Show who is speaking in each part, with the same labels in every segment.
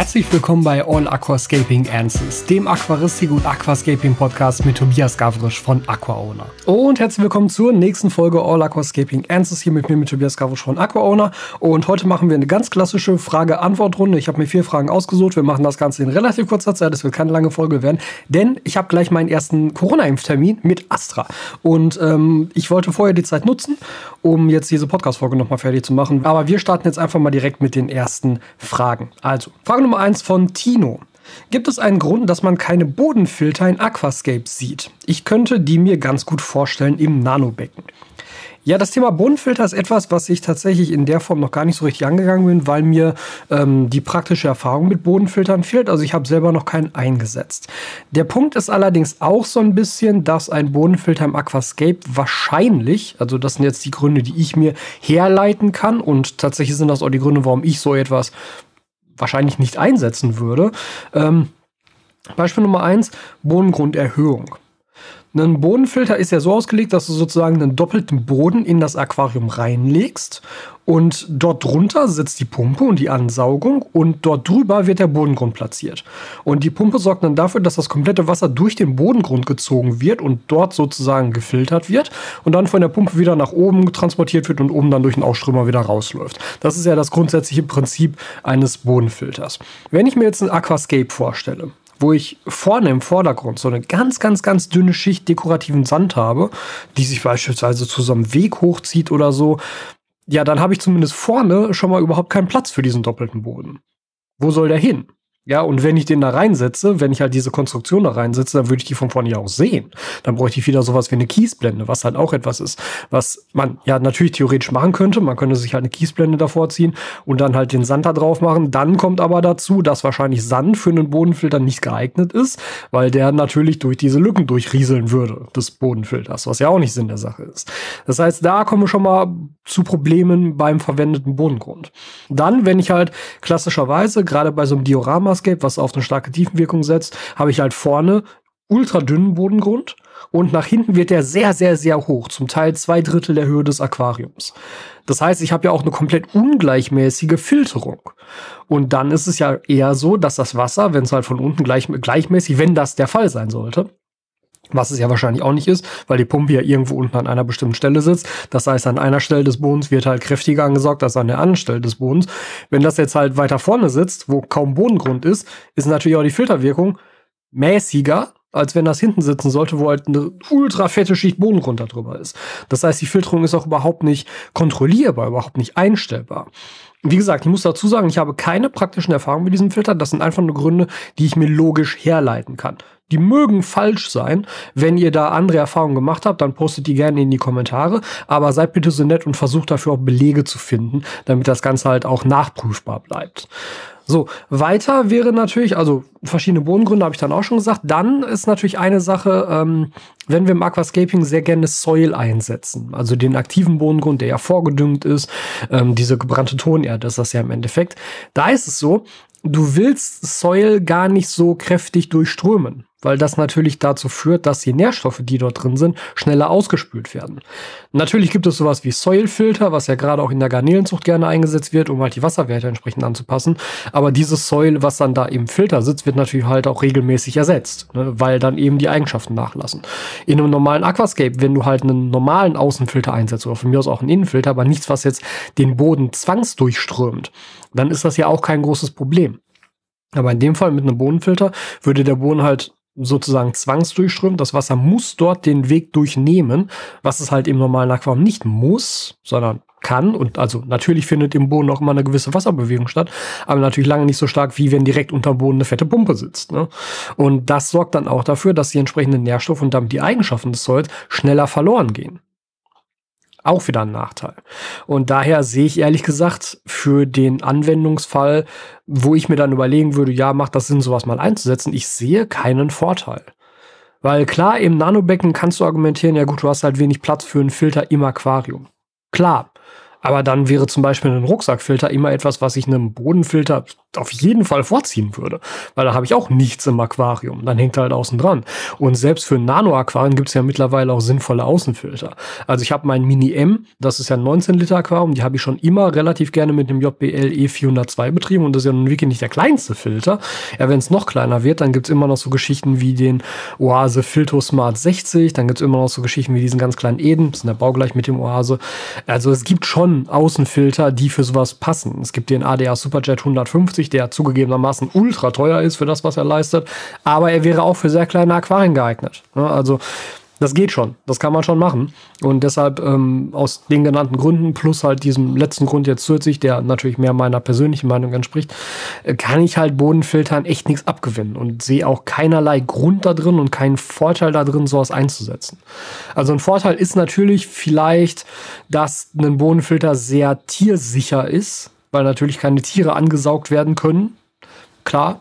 Speaker 1: Herzlich willkommen bei All Aquascaping Answers, dem Aquaristik- und Aquascaping-Podcast mit Tobias Gavrisch von AquaOwner. Und herzlich willkommen zur nächsten Folge All Aquascaping Answers, hier mit mir, mit Tobias Gavrisch von AquaOwner. Und heute machen wir eine ganz klassische Frage-Antwort-Runde. Ich habe mir 4 Fragen ausgesucht. Wir machen das Ganze in relativ kurzer Zeit. Es wird keine lange Folge werden, denn ich habe gleich meinen ersten Corona-Impftermin mit Astra. Und ich wollte vorher die Zeit nutzen, um jetzt diese Podcast-Folge nochmal fertig zu machen. Aber wir starten jetzt einfach mal direkt mit den ersten Fragen. Also, Frage Nummer 1 von Tino. Gibt es einen Grund, dass man keine Bodenfilter in Aquascapes sieht? Ich könnte die mir ganz gut vorstellen im Nanobecken. Ja, das Thema Bodenfilter ist etwas, was ich tatsächlich in der Form noch gar nicht so richtig angegangen bin, weil mir die praktische Erfahrung mit Bodenfiltern fehlt. Also ich habe selber noch keinen eingesetzt. Der Punkt ist allerdings auch so ein bisschen, dass ein Bodenfilter im Aquascape wahrscheinlich, also das sind jetzt die Gründe, die ich mir herleiten kann, und tatsächlich sind das auch die Gründe, warum ich so etwas wahrscheinlich nicht einsetzen würde. Beispiel Nummer 1, Bodengrunderhöhung. Ein Bodenfilter ist ja so ausgelegt, dass du sozusagen einen doppelten Boden in das Aquarium reinlegst und dort drunter sitzt die Pumpe und die Ansaugung und dort drüber wird der Bodengrund platziert. Und die Pumpe sorgt dann dafür, dass das komplette Wasser durch den Bodengrund gezogen wird und dort sozusagen gefiltert wird und dann von der Pumpe wieder nach oben transportiert wird und oben dann durch den Ausströmer wieder rausläuft. Das ist ja das grundsätzliche Prinzip eines Bodenfilters. Wenn ich mir jetzt ein Aquascape vorstelle, wo ich vorne im Vordergrund so eine ganz, ganz, ganz dünne Schicht dekorativen Sand habe, die sich beispielsweise zu so einem Weg hochzieht oder so, ja, dann habe ich zumindest vorne schon mal überhaupt keinen Platz für diesen doppelten Boden. Wo soll der hin? Ja, und wenn ich den da reinsetze, wenn ich halt diese Konstruktion da reinsetze, dann würde ich die von vorne ja auch sehen. Dann bräuchte ich wieder sowas wie eine Kiesblende, was halt auch etwas ist, was man ja natürlich theoretisch machen könnte. Man könnte sich halt eine Kiesblende davor ziehen und dann halt den Sand da drauf machen. Dann kommt aber dazu, dass wahrscheinlich Sand für einen Bodenfilter nicht geeignet ist, weil der natürlich durch diese Lücken durchrieseln würde des Bodenfilters, was ja auch nicht Sinn der Sache ist. Das heißt, da kommen wir schon mal zu Problemen beim verwendeten Bodengrund. Dann, wenn ich halt klassischerweise, gerade bei so einem Diorama, was auf eine starke Tiefenwirkung setzt, habe ich halt vorne ultra dünnen Bodengrund und nach hinten wird der sehr, sehr, sehr hoch, zum Teil 2/3 der Höhe des Aquariums. Das heißt, ich habe ja auch eine komplett ungleichmäßige Filterung. Und dann ist es ja eher so, dass das Wasser, wenn es halt von unten gleichmäßig, wenn das der Fall sein sollte, was es ja wahrscheinlich auch nicht ist, weil die Pumpe ja irgendwo unten an einer bestimmten Stelle sitzt. Das heißt, an einer Stelle des Bodens wird halt kräftiger angesaugt als an der anderen Stelle des Bodens. Wenn das jetzt halt weiter vorne sitzt, wo kaum Bodengrund ist natürlich auch die Filterwirkung mäßiger, als wenn das hinten sitzen sollte, wo halt eine ultra fette Schicht Bodengrund da drüber ist. Das heißt, die Filterung ist auch überhaupt nicht kontrollierbar, überhaupt nicht einstellbar. Wie gesagt, ich muss dazu sagen, ich habe keine praktischen Erfahrungen mit diesem Filter. Das sind einfach nur Gründe, die ich mir logisch herleiten kann. Die mögen falsch sein. Wenn ihr da andere Erfahrungen gemacht habt, dann postet die gerne in die Kommentare. Aber seid bitte so nett und versucht dafür auch Belege zu finden, damit das Ganze halt auch nachprüfbar bleibt. So, weiter wäre natürlich, also verschiedene Bodengründe habe ich dann auch schon gesagt. Dann ist natürlich eine Sache, wenn wir im Aquascaping sehr gerne Soil einsetzen, also den aktiven Bodengrund, der ja vorgedüngt ist, diese gebrannte Tonerde ist das ja im Endeffekt. Da ist es so, du willst Soil gar nicht so kräftig durchströmen, weil das natürlich dazu führt, dass die Nährstoffe, die dort drin sind, schneller ausgespült werden. Natürlich gibt es sowas wie Soilfilter, was ja gerade auch in der Garnelenzucht gerne eingesetzt wird, um halt die Wasserwerte entsprechend anzupassen. Aber dieses Soil, was dann da im Filter sitzt, wird natürlich halt auch regelmäßig ersetzt, ne, weil dann eben die Eigenschaften nachlassen. In einem normalen Aquascape, wenn du halt einen normalen Außenfilter einsetzt, oder von mir aus auch einen Innenfilter, aber nichts, was jetzt den Boden zwangsdurchströmt, dann ist das ja auch kein großes Problem. Aber in dem Fall mit einem Bodenfilter würde der Boden halt sozusagen zwangsdurchströmen. Das Wasser muss dort den Weg durchnehmen, was es halt im normalen Aquarium nicht muss, sondern kann. Und also natürlich findet im Boden auch immer eine gewisse Wasserbewegung statt, aber natürlich lange nicht so stark, wie wenn direkt unterm Boden eine fette Pumpe sitzt, ne? Und das sorgt dann auch dafür, dass die entsprechenden Nährstoffe und damit die Eigenschaften des Soils schneller verloren gehen. Auch wieder ein Nachteil. Und daher sehe ich ehrlich gesagt für den Anwendungsfall, wo ich mir dann überlegen würde, ja, macht das Sinn, sowas mal einzusetzen, ich sehe keinen Vorteil. Weil klar, im Nanobecken kannst du argumentieren, ja gut, du hast halt wenig Platz für einen Filter im Aquarium. Klar. Aber dann wäre zum Beispiel ein Rucksackfilter immer etwas, was ich einem Bodenfilter auf jeden Fall vorziehen würde. Weil da habe ich auch nichts im Aquarium. Dann hängt halt außen dran. Und selbst für Nano-Aquarien gibt es ja mittlerweile auch sinnvolle Außenfilter. Also ich habe mein Mini M, das ist ja ein 19 Liter Aquarium, die habe ich schon immer relativ gerne mit dem JBL E402 betrieben. Und das ist ja nun wirklich nicht der kleinste Filter. Ja, wenn es noch kleiner wird, dann gibt es immer noch so Geschichten wie den Oase Filto Smart 60. Dann gibt es immer noch so Geschichten wie diesen ganz kleinen Eden. Das ist der Baugleich mit dem Oase. Also es gibt schon Außenfilter, die für sowas passen. Es gibt den ADA Superjet 150, der zugegebenermaßen ultra teuer ist für das, was er leistet. Aber er wäre auch für sehr kleine Aquarien geeignet. Also das geht schon. Das kann man schon machen. Und deshalb aus den genannten Gründen plus halt diesem letzten Grund jetzt zusätzlich, der natürlich mehr meiner persönlichen Meinung entspricht, kann ich halt Bodenfiltern echt nichts abgewinnen und sehe auch keinerlei Grund da drin und keinen Vorteil da drin, sowas einzusetzen. Also ein Vorteil ist natürlich vielleicht, dass ein Bodenfilter sehr tiersicher ist, weil natürlich keine Tiere angesaugt werden können. Klar.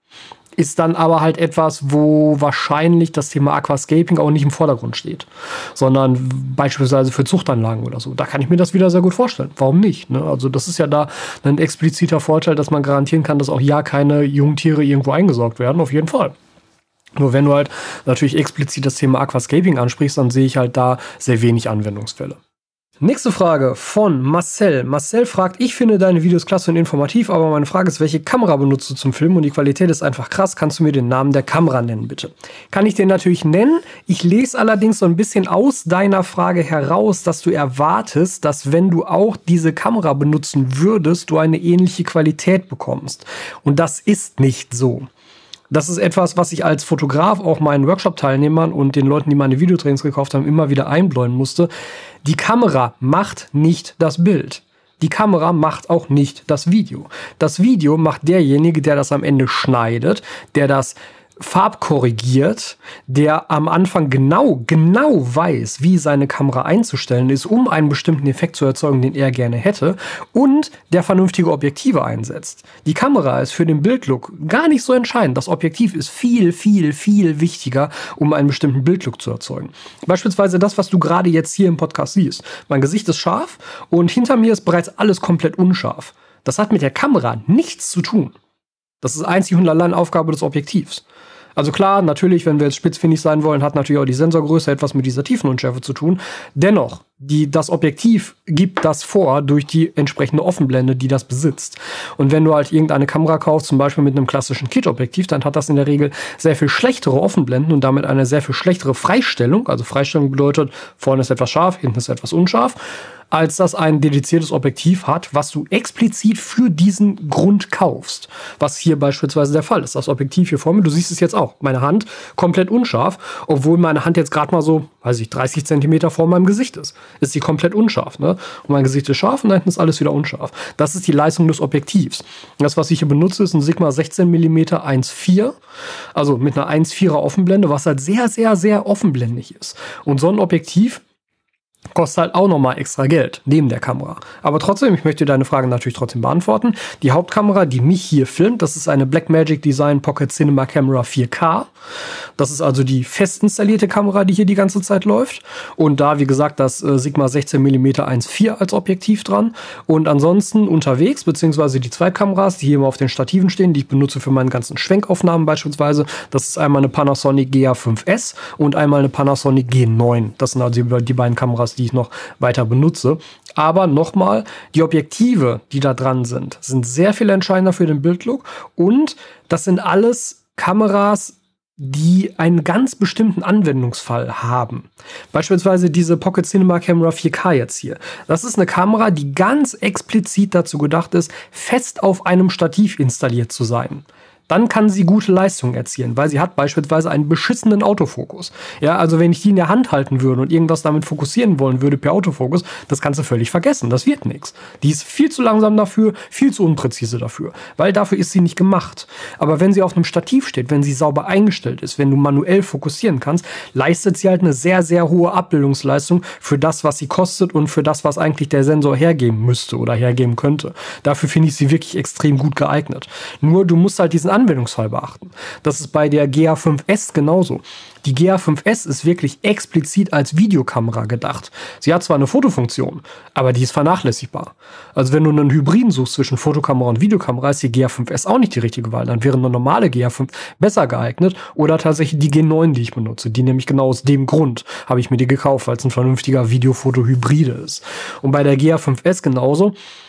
Speaker 1: Ist dann aber halt etwas, wo wahrscheinlich das Thema Aquascaping auch nicht im Vordergrund steht, sondern beispielsweise für Zuchtanlagen oder so. Da kann ich mir das wieder sehr gut vorstellen. Warum nicht? Ne? Also das ist ja da ein expliziter Vorteil, dass man garantieren kann, dass auch ja keine Jungtiere irgendwo eingesaugt werden. Auf jeden Fall. Nur wenn du halt natürlich explizit das Thema Aquascaping ansprichst, dann sehe ich halt da sehr wenig Anwendungsfälle. Nächste Frage von Marcel. Marcel fragt, ich finde deine Videos klasse und informativ, aber meine Frage ist, welche Kamera benutzt du zum Filmen? Und die Qualität ist einfach krass. Kannst du mir den Namen der Kamera nennen, bitte? Kann ich den natürlich nennen. Ich lese allerdings so ein bisschen aus deiner Frage heraus, dass du erwartest, dass wenn du auch diese Kamera benutzen würdest, du eine ähnliche Qualität bekommst. Und das ist nicht so. Das ist etwas, was ich als Fotograf auch meinen Workshop-Teilnehmern und den Leuten, die meine Videotrainings gekauft haben, immer wieder einbläuen musste. Die Kamera macht nicht das Bild. Die Kamera macht auch nicht das Video. Das Video macht derjenige, der das am Ende schneidet, der das farbkorrigiert, der am Anfang genau weiß, wie seine Kamera einzustellen ist, um einen bestimmten Effekt zu erzeugen, den er gerne hätte, und der vernünftige Objektive einsetzt. Die Kamera ist für den Bildlook gar nicht so entscheidend. Das Objektiv ist viel, viel, viel wichtiger, um einen bestimmten Bildlook zu erzeugen. Beispielsweise das, was du gerade jetzt hier im Podcast siehst. Mein Gesicht ist scharf und hinter mir ist bereits alles komplett unscharf. Das hat mit der Kamera nichts zu tun. Das ist einzig und allein Aufgabe des Objektivs. Also klar, natürlich, wenn wir jetzt spitzfindig sein wollen, hat natürlich auch die Sensorgröße etwas mit dieser Tiefenunschärfe zu tun. Dennoch, das Objektiv gibt das vor durch die entsprechende Offenblende, die das besitzt. Und wenn du halt irgendeine Kamera kaufst, zum Beispiel mit einem klassischen Kit-Objektiv, dann hat das in der Regel sehr viel schlechtere Offenblenden und damit eine sehr viel schlechtere Freistellung. Also Freistellung bedeutet, vorne ist etwas scharf, hinten ist etwas unscharf, als das ein dediziertes Objektiv hat, was du explizit für diesen Grund kaufst. Was hier beispielsweise der Fall ist. Das Objektiv hier vor mir, du siehst es jetzt auch, meine Hand komplett unscharf, obwohl meine Hand jetzt gerade mal so, 30 Zentimeter vor meinem Gesicht ist. Ist sie komplett unscharf, ne? Und mein Gesicht ist scharf und da hinten ist alles wieder unscharf. Das ist die Leistung des Objektivs. Das, was ich hier benutze, ist ein Sigma 16 mm 1.4, also mit einer 1.4er Offenblende, was halt sehr, sehr, sehr offenblendig ist. Und so ein Objektiv kostet halt auch nochmal extra Geld, neben der Kamera. Aber trotzdem, ich möchte deine Frage natürlich trotzdem beantworten. Die Hauptkamera, die mich hier filmt, das ist eine Blackmagic Design Pocket Cinema Camera 4K. Das ist also die fest installierte Kamera, die hier die ganze Zeit läuft. Und da, wie gesagt, das Sigma 16 mm 1.4 als Objektiv dran. Und ansonsten unterwegs, beziehungsweise die zwei Kameras, die hier immer auf den Stativen stehen, die ich benutze für meine ganzen Schwenkaufnahmen beispielsweise. Das ist einmal eine Panasonic GA5S und einmal eine Panasonic G9. Das sind also die beiden Kameras, die ich noch weiter benutze. Aber nochmal, die Objektive, die da dran sind sehr viel entscheidender für den Bildlook. Und das sind alles Kameras, die einen ganz bestimmten Anwendungsfall haben. Beispielsweise diese Pocket Cinema Camera 4K jetzt hier. Das ist eine Kamera, die ganz explizit dazu gedacht ist, fest auf einem Stativ installiert zu sein. Dann kann sie gute Leistungen erzielen, weil sie hat beispielsweise einen beschissenen Autofokus. Ja, also wenn ich die in der Hand halten würde und irgendwas damit fokussieren wollen würde per Autofokus, das kannst du völlig vergessen. Das wird nichts. Die ist viel zu langsam dafür, viel zu unpräzise dafür, weil dafür ist sie nicht gemacht. Aber wenn sie auf einem Stativ steht, wenn sie sauber eingestellt ist, wenn du manuell fokussieren kannst, leistet sie halt eine sehr, sehr hohe Abbildungsleistung für das, was sie kostet und für das, was eigentlich der Sensor hergeben müsste oder hergeben könnte. Dafür finde ich sie wirklich extrem gut geeignet. Nur du musst halt diesen Anwendungsfall beachten. Das ist bei der GH5S genauso. Die GH5S ist wirklich explizit als Videokamera gedacht. Sie hat zwar eine Fotofunktion, aber die ist vernachlässigbar. Also wenn du einen Hybriden suchst zwischen Fotokamera und Videokamera, ist die GH5S auch nicht die richtige Wahl. Dann wäre eine normale GH5 besser geeignet oder tatsächlich die G9, die ich benutze. Die nämlich genau aus dem Grund habe ich mir die gekauft, weil es ein vernünftiger Video-Foto-Hybride ist. Und bei der GH5S genauso.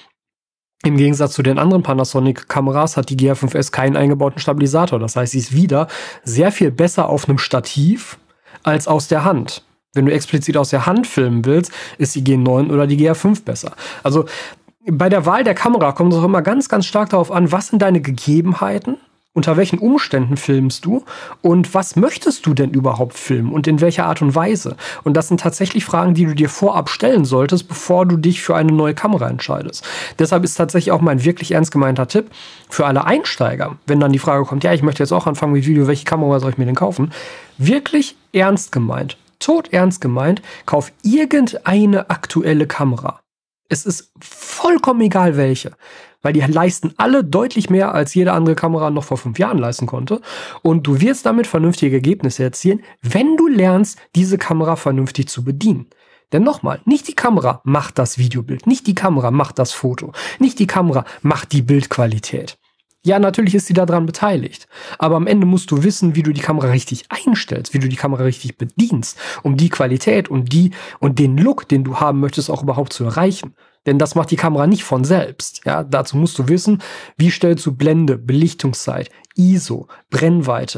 Speaker 1: Im Gegensatz zu den anderen Panasonic-Kameras hat die GH5S keinen eingebauten Stabilisator. Das heißt, sie ist wieder sehr viel besser auf einem Stativ als aus der Hand. Wenn du explizit aus der Hand filmen willst, ist die G9 oder die GH5 besser. Also bei der Wahl der Kamera kommt es auch immer ganz, ganz stark darauf an, was sind deine Gegebenheiten, unter welchen Umständen filmst du und was möchtest du denn überhaupt filmen und in welcher Art und Weise. Und das sind tatsächlich Fragen, die du dir vorab stellen solltest, bevor du dich für eine neue Kamera entscheidest. Deshalb ist tatsächlich auch mein wirklich ernst gemeinter Tipp für alle Einsteiger, wenn dann die Frage kommt, ja, ich möchte jetzt auch anfangen mit Video, welche Kamera soll ich mir denn kaufen? Wirklich ernst gemeint, todernst gemeint, kauf irgendeine aktuelle Kamera. Es ist vollkommen egal welche, weil die leisten alle deutlich mehr, als jede andere Kamera noch vor 5 Jahren leisten konnte. Und du wirst damit vernünftige Ergebnisse erzielen, wenn du lernst, diese Kamera vernünftig zu bedienen. Denn nochmal, nicht die Kamera macht das Videobild, nicht die Kamera macht das Foto, nicht die Kamera macht die Bildqualität. Ja, natürlich ist sie daran beteiligt. Aber am Ende musst du wissen, wie du die Kamera richtig einstellst, wie du die Kamera richtig bedienst, um die Qualität und den Look, den du haben möchtest, auch überhaupt zu erreichen. Denn das macht die Kamera nicht von selbst. Ja, dazu musst du wissen, wie stellst du Blende, Belichtungszeit, ISO, Brennweite.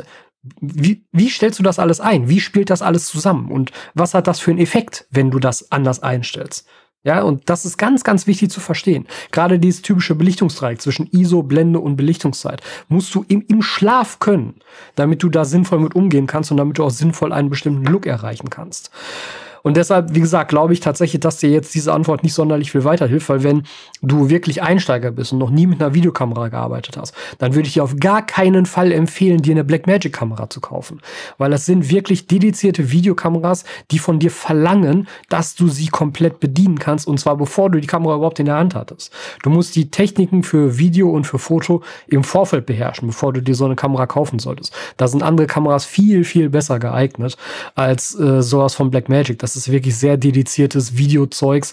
Speaker 1: Wie stellst du das alles ein? Wie spielt das alles zusammen? Und was hat das für einen Effekt, wenn du das anders einstellst? Ja, und das ist ganz, ganz wichtig zu verstehen. Gerade dieses typische Belichtungsdreieck zwischen ISO, Blende und Belichtungszeit musst du im Schlaf können, damit du da sinnvoll mit umgehen kannst und damit du auch sinnvoll einen bestimmten Look erreichen kannst. Und deshalb, wie gesagt, glaube ich tatsächlich, dass dir jetzt diese Antwort nicht sonderlich viel weiterhilft, weil wenn du wirklich Einsteiger bist und noch nie mit einer Videokamera gearbeitet hast, dann würde ich dir auf gar keinen Fall empfehlen, dir eine Blackmagic-Kamera zu kaufen. Weil das sind wirklich dedizierte Videokameras, die von dir verlangen, dass du sie komplett bedienen kannst, und zwar bevor du die Kamera überhaupt in der Hand hattest. Du musst die Techniken für Video und für Foto im Vorfeld beherrschen, bevor du dir so eine Kamera kaufen solltest. Da sind andere Kameras viel, viel besser geeignet als sowas von Blackmagic. Das ist wirklich sehr dediziertes Videozeugs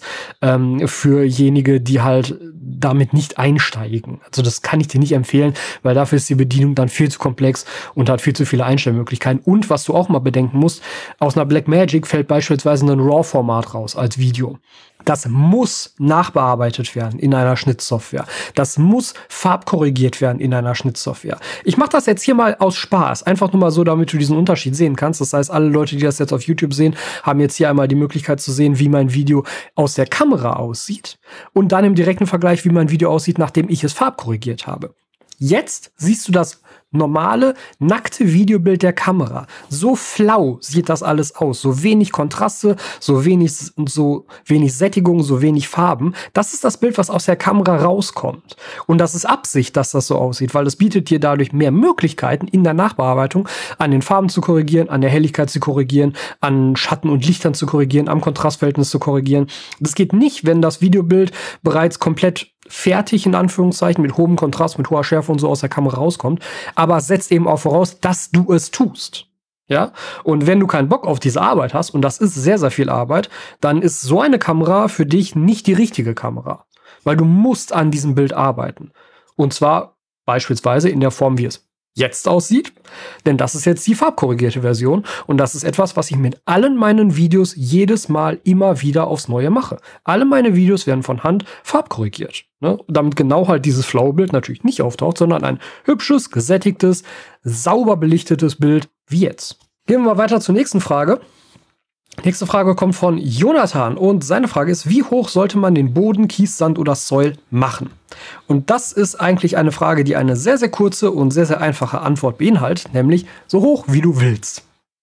Speaker 1: für jenige, die halt damit nicht einsteigen. Also das kann ich dir nicht empfehlen, weil dafür ist die Bedienung dann viel zu komplex und hat viel zu viele Einstellmöglichkeiten. Und was du auch mal bedenken musst, aus einer Blackmagic fällt beispielsweise ein RAW-Format raus als Video. Das muss nachbearbeitet werden in einer Schnittsoftware. Das muss farbkorrigiert werden in einer Schnittsoftware. Ich mache das jetzt hier mal aus Spaß. Einfach nur mal so, damit du diesen Unterschied sehen kannst. Das heißt, alle Leute, die das jetzt auf YouTube sehen, haben jetzt hier einmal die Möglichkeit zu sehen, wie mein Video aus der Kamera aussieht. Und dann im direkten Vergleich, wie mein Video aussieht, nachdem ich es farbkorrigiert habe. Jetzt siehst du das normale, nackte Videobild der Kamera. So flau sieht das alles aus. So wenig Kontraste, so wenig Sättigung, so wenig Farben. Das ist das Bild, was aus der Kamera rauskommt. Und das ist Absicht, dass das so aussieht, weil es bietet dir dadurch mehr Möglichkeiten in der Nachbearbeitung, an den Farben zu korrigieren, an der Helligkeit zu korrigieren, an Schatten und Lichtern zu korrigieren, am Kontrastverhältnis zu korrigieren. Das geht nicht, wenn das Videobild bereits komplett fertig, in Anführungszeichen, mit hohem Kontrast, mit hoher Schärfe und so aus der Kamera rauskommt, aber setzt eben auch voraus, dass du es tust. Ja? Und wenn du keinen Bock auf diese Arbeit hast, und das ist sehr, sehr viel Arbeit, dann ist so eine Kamera für dich nicht die richtige Kamera. Weil du musst an diesem Bild arbeiten. Und zwar beispielsweise in der Form, wie es jetzt aussieht, denn das ist jetzt die farbkorrigierte Version und das ist etwas, was ich mit allen meinen Videos jedes Mal immer wieder aufs Neue mache. Alle meine Videos werden von Hand farbkorrigiert, ne? Damit genau halt dieses flaue Bild natürlich nicht auftaucht, sondern ein hübsches, gesättigtes, sauber belichtetes Bild wie jetzt. Gehen wir mal weiter zur nächsten Frage. Nächste Frage kommt von Jonathan und seine Frage ist, wie hoch sollte man den Boden, Kies, Sand oder Soil machen? Und das ist eigentlich eine Frage, die eine sehr, sehr kurze und sehr, sehr einfache Antwort beinhaltet, nämlich so hoch, wie du willst.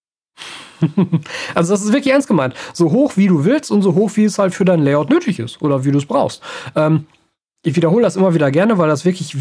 Speaker 1: Also das ist wirklich ernst gemeint. So hoch, wie du willst und so hoch, wie es halt für dein Layout nötig ist oder wie du es brauchst. Ich wiederhole das immer wieder gerne, weil das wirklich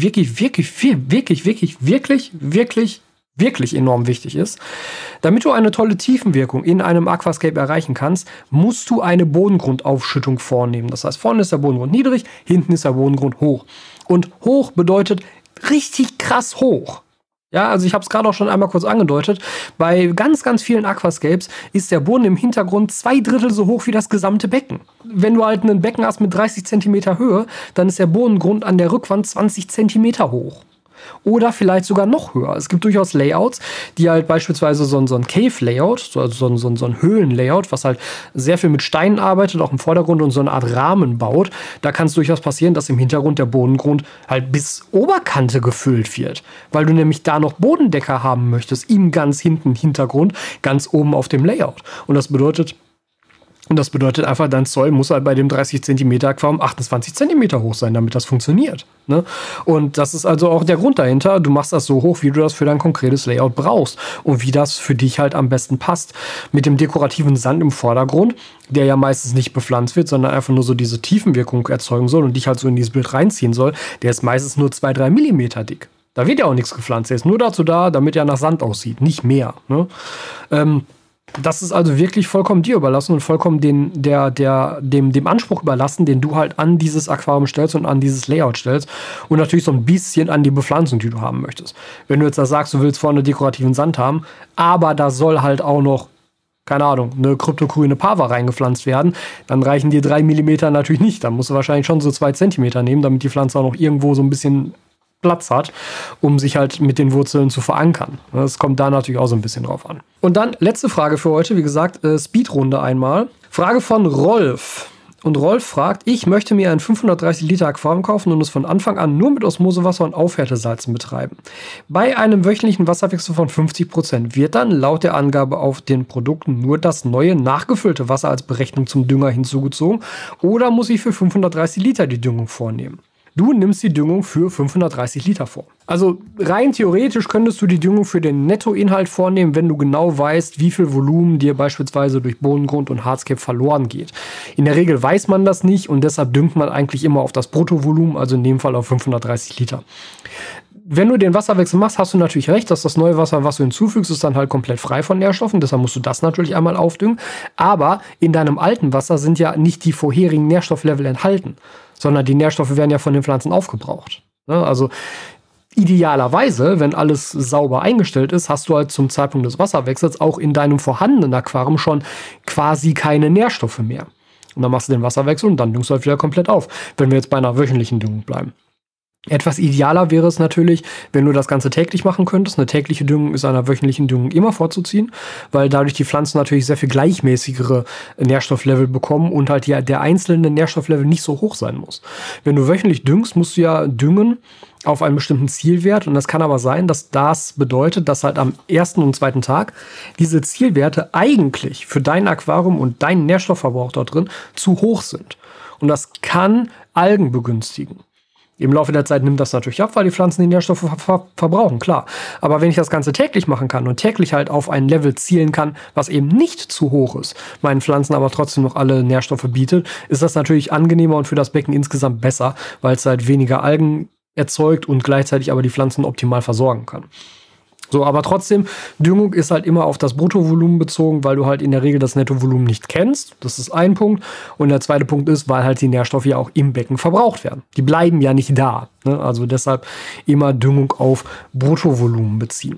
Speaker 1: enorm wichtig ist. Damit du eine tolle Tiefenwirkung in einem Aquascape erreichen kannst, musst du eine Bodengrundaufschüttung vornehmen. Das heißt, vorne ist der Bodengrund niedrig, hinten ist der Bodengrund hoch. Und hoch bedeutet richtig krass hoch. Ja, also ich habe es gerade auch schon einmal kurz angedeutet. Bei ganz, ganz vielen Aquascapes ist der Boden im Hintergrund 2/3 so hoch wie das gesamte Becken. Wenn du halt ein Becken hast mit 30 Zentimeter Höhe, dann ist der Bodengrund an der Rückwand 20 Zentimeter hoch. Oder vielleicht sogar noch höher. Es gibt durchaus Layouts, die halt beispielsweise so ein Cave-Layout, also so ein Höhlen-Layout, was halt sehr viel mit Steinen arbeitet, auch im Vordergrund und so eine Art Rahmen baut. Da kann es durchaus passieren, dass im Hintergrund der Bodengrund halt bis Oberkante gefüllt wird. Weil du nämlich da noch Bodendecker haben möchtest, im ganz hinten Hintergrund, ganz oben auf dem Layout. Und das bedeutet einfach, dein Zoll muss halt bei dem 30 Zentimeter Aquarium 28 Zentimeter hoch sein, damit das funktioniert. Ne? Und das ist also auch der Grund dahinter. Du machst das so hoch, wie du das für dein konkretes Layout brauchst und wie das für dich halt am besten passt. Mit dem dekorativen Sand im Vordergrund, der ja meistens nicht bepflanzt wird, sondern einfach nur so diese Tiefenwirkung erzeugen soll und dich halt so in dieses Bild reinziehen soll, der ist meistens nur 2-3 Millimeter dick. Da wird ja auch nichts gepflanzt. Der ist nur dazu da, damit er nach Sand aussieht, nicht mehr. Ne? Das ist also wirklich vollkommen dir überlassen und vollkommen dem Anspruch überlassen, den du halt an dieses Aquarium stellst und an dieses Layout stellst und natürlich so ein bisschen an die Bepflanzung, die du haben möchtest. Wenn du jetzt da sagst, du willst vorne dekorativen Sand haben, aber da soll halt auch noch, keine Ahnung, eine kryptococcus parva reingepflanzt werden, dann reichen dir 3 Millimeter natürlich nicht. Da musst du wahrscheinlich schon so 2 Zentimeter nehmen, damit die Pflanze auch noch irgendwo so ein bisschen Platz hat, um sich halt mit den Wurzeln zu verankern. Das kommt da natürlich auch so ein bisschen drauf an. Und dann letzte Frage für heute, wie gesagt, Speedrunde einmal. Frage von Rolf. Und Rolf fragt, ich möchte mir ein 530 Liter Aquarium kaufen und es von Anfang an nur mit Osmosewasser und Aufhärtesalzen betreiben. Bei einem wöchentlichen Wasserwechsel von 50% wird dann laut der Angabe auf den Produkten nur das neue nachgefüllte Wasser als Berechnung zum Dünger hinzugezogen oder muss ich für 530 Liter die Düngung vornehmen? Du nimmst die Düngung für 530 Liter vor. Also rein theoretisch könntest du die Düngung für den Nettoinhalt vornehmen, wenn du genau weißt, wie viel Volumen dir beispielsweise durch Bodengrund und Hardscape verloren geht. In der Regel weiß man das nicht und deshalb düngt man eigentlich immer auf das Bruttovolumen, also in dem Fall auf 530 Liter. Wenn du den Wasserwechsel machst, hast du natürlich recht, dass das neue Wasser, was du hinzufügst, ist dann halt komplett frei von Nährstoffen. Deshalb musst du das natürlich einmal aufdüngen. Aber in deinem alten Wasser sind ja nicht die vorherigen Nährstofflevel enthalten, sondern die Nährstoffe werden ja von den Pflanzen aufgebraucht. Also idealerweise, wenn alles sauber eingestellt ist, hast du halt zum Zeitpunkt des Wasserwechsels auch in deinem vorhandenen Aquarium schon quasi keine Nährstoffe mehr. Und dann machst du den Wasserwechsel und dann düngst du halt wieder komplett auf, wenn wir jetzt bei einer wöchentlichen Düngung bleiben. Etwas idealer wäre es natürlich, wenn du das Ganze täglich machen könntest. Eine tägliche Düngung ist einer wöchentlichen Düngung immer vorzuziehen, weil dadurch die Pflanzen natürlich sehr viel gleichmäßigere Nährstofflevel bekommen und halt der einzelne Nährstofflevel nicht so hoch sein muss. Wenn du wöchentlich düngst, musst du ja düngen auf einen bestimmten Zielwert und das kann aber sein, dass das bedeutet, dass halt am ersten und zweiten Tag diese Zielwerte eigentlich für dein Aquarium und deinen Nährstoffverbrauch dort drin zu hoch sind. Und das kann Algen begünstigen. Im Laufe der Zeit nimmt das natürlich ab, weil die Pflanzen die Nährstoffe verbrauchen, klar. Aber wenn ich das Ganze täglich machen kann und täglich halt auf ein Level zielen kann, was eben nicht zu hoch ist, meinen Pflanzen aber trotzdem noch alle Nährstoffe bietet, ist das natürlich angenehmer und für das Becken insgesamt besser, weil es halt weniger Algen erzeugt und gleichzeitig aber die Pflanzen optimal versorgen kann. So, aber trotzdem, Düngung ist halt immer auf das Bruttovolumen bezogen, weil du halt in der Regel das Nettovolumen nicht kennst. Das ist ein Punkt. Und der zweite Punkt ist, weil halt die Nährstoffe ja auch im Becken verbraucht werden. Die bleiben ja nicht da. Ne? Also deshalb immer Düngung auf Bruttovolumen beziehen.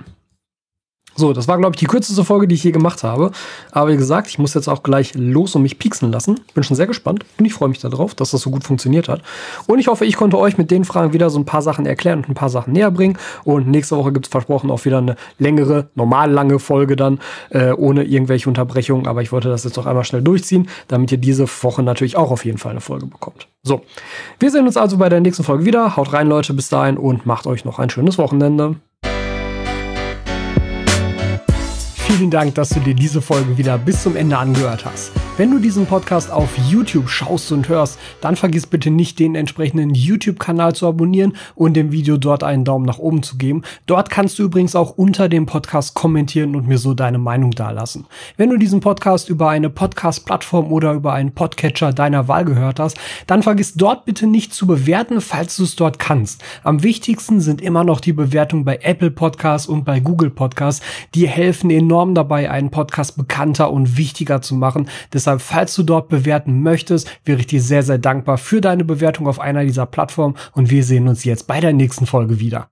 Speaker 1: So, das war, glaube ich, die kürzeste Folge, die ich je gemacht habe. Aber wie gesagt, ich muss jetzt auch gleich los und mich pieksen lassen. Bin schon sehr gespannt und ich freue mich darauf, dass das so gut funktioniert hat. Und ich hoffe, ich konnte euch mit den Fragen wieder so ein paar Sachen erklären und ein paar Sachen näher bringen. Und nächste Woche gibt es versprochen auch wieder eine längere, normal lange Folge dann, ohne irgendwelche Unterbrechungen. Aber ich wollte das jetzt auch einmal schnell durchziehen, damit ihr diese Woche natürlich auch auf jeden Fall eine Folge bekommt. So, wir sehen uns also bei der nächsten Folge wieder. Haut rein, Leute, bis dahin und macht euch noch ein schönes Wochenende. Vielen Dank, dass du dir diese Folge wieder bis zum Ende angehört hast. Wenn du diesen Podcast auf YouTube schaust und hörst, dann vergiss bitte nicht, den entsprechenden YouTube-Kanal zu abonnieren und dem Video dort einen Daumen nach oben zu geben. Dort kannst du übrigens auch unter dem Podcast kommentieren und mir so deine Meinung dalassen. Wenn du diesen Podcast über eine Podcast-Plattform oder über einen Podcatcher deiner Wahl gehört hast, dann vergiss dort bitte nicht zu bewerten, falls du es dort kannst. Am wichtigsten sind immer noch die Bewertungen bei Apple Podcasts und bei Google Podcasts. Die helfen enorm dabei, einen Podcast bekannter und wichtiger zu machen. Deshalb, falls du dort bewerten möchtest, wäre ich dir sehr, sehr dankbar für deine Bewertung auf einer dieser Plattformen und wir sehen uns jetzt bei der nächsten Folge wieder.